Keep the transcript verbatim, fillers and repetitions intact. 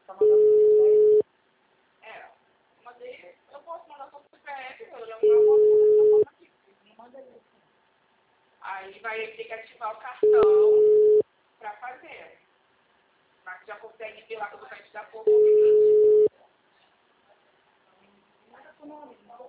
Tá mandando o C P F? É, mandei, eu posso mandar só o C P F, eu lembro uma foto aqui. Não manda isso. Aí vai ter que ativar o cartão pra fazer. Mas já consegue ver lá pelo site da Povo. Manda pro nome, não